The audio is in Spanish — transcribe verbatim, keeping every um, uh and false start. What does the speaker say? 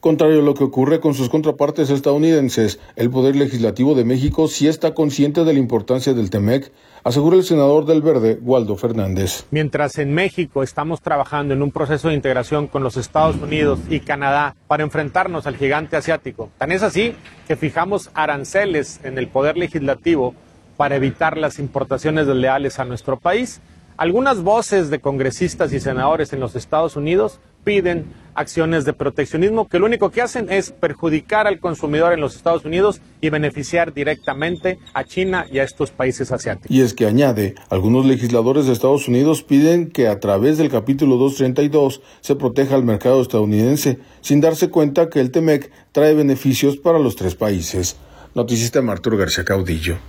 Contrario a lo que ocurre con sus contrapartes estadounidenses, el Poder Legislativo de México sí está consciente de la importancia del TEMEC, asegura el senador del Verde, Waldo Fernández. Mientras en México estamos trabajando en un proceso de integración con los Estados Unidos y Canadá para enfrentarnos al gigante asiático, tan es así que fijamos aranceles en el Poder Legislativo para evitar las importaciones desleales a nuestro país. Algunas voces de congresistas y senadores en los Estados Unidos piden acciones de proteccionismo que lo único que hacen es perjudicar al consumidor en los Estados Unidos y beneficiar directamente a China y a estos países asiáticos. Y es que añade, algunos legisladores de Estados Unidos piden que a través del capítulo doscientos treinta y dos se proteja al mercado estadounidense, sin darse cuenta que el TEMEC trae beneficios para los tres países. Noticista Arturo García Caudillo.